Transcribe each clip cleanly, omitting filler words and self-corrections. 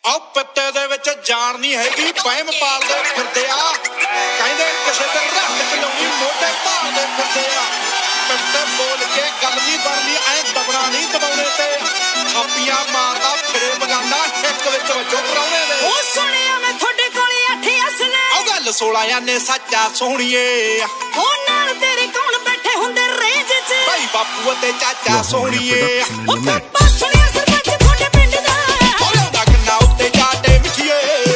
ਆ ਪੱਤੇ ਦੇ ਵਿੱਚ ਜਾਨ ਨਹੀਂ ਹੈਗੀ ਵਹਿਮ ਪਾਲਦੇ ਫਿਰਦੇ ਆ ਕਹਿੰਦੇ ਕਿਸੇ ਤੇ ਰੱਖ ਚਲਾਉਣੀ ਮੋਢੇ ਭਾਲਦੇ ਫਿਰਦੇ ਆ ਪੱਤੇ ਬੋਲ ਕੇ ਗੱਲ ਨਹੀਂ ਬਣਦੀ ਐ ਦਬਣਾ ਨਹੀਂ ਦਬਾਉਣੇ ਤੇ ਥਾਪੀਆਂ ਮਾਰਦਾ ਫਿਰੇ ਬਗਾਨਾ ਇੱਕ ਵਿੱਚ ਵਜੋ ਪਰਾਉਣੇ ਦੇ ਉਹ ਸੁਣਿਆ ਮੈਂ ਤੁਹਾਡੇ ਕੋਲੇ 8 ਅਸਲੇ ਉਹ ਗੱਲ 16 ਨੇ ਸੱਚਾ ਸੋਹਣੀਏ ਉਹ ਨਾਲ ਤੇਰੇ ਕੌਣ ਬੈਠੇ ਹੁੰਦੇ ਰੇਂਜ 'ਚ ਭਾਈ ਬਾਪੂ ਅਤੇ ਚਾਚਾ ਸੋਹਣੀਏ ਉਹ ਪਾਪਾ ਸੁਣਿਆ ਸਰਪੰਚ ਤੁਹਾਡੇ ਪਿੰਡ ਦਾ ਲਾਉਂਦਾ ਕੰਨਾਂ ਉੱਤੇ ਚਾਟੇ ਮਿੱਠੀਏ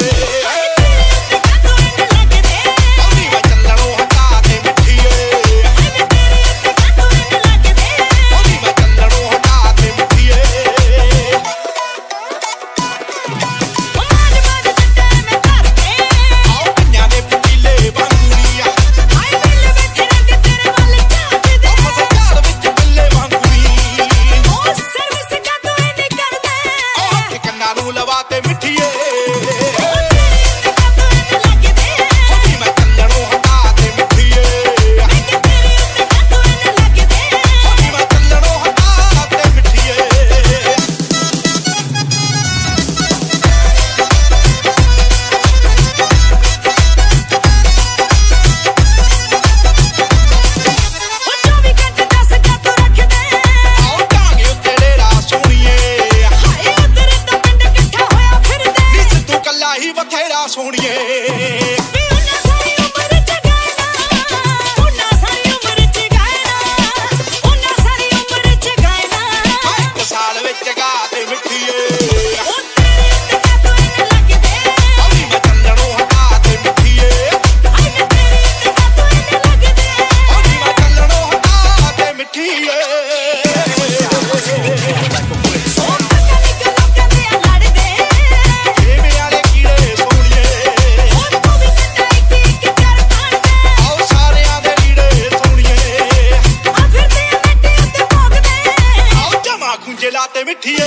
ਸੋਹਣੀਏ ਸਾਲ ਵਿੱਚ ਗਾ ਤੇ ਮਿੱਠੀਏ ਲਾਤੇ ਮਿੱਠੀਏ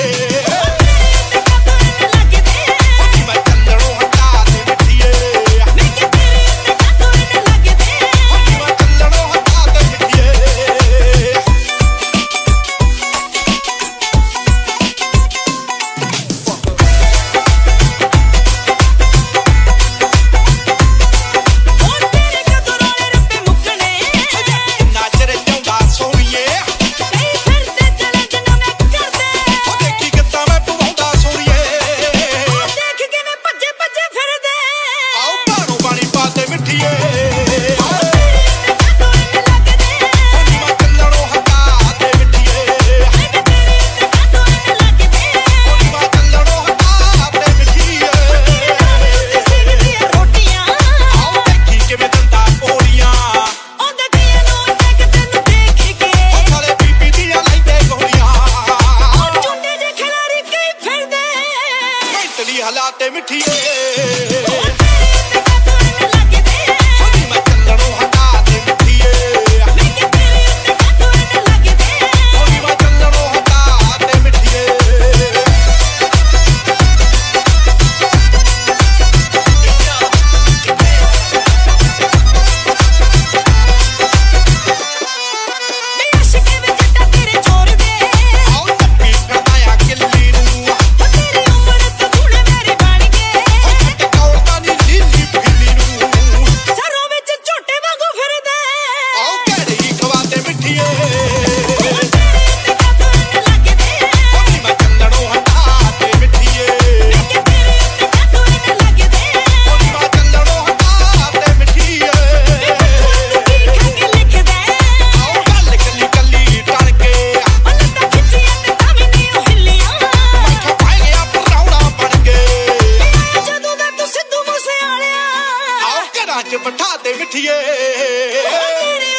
ਹਾਲਾਤੇ ਮਿੱਠੀਏ ਬਿਠਾ ਦੇ ਮਿੱਠੀਏ।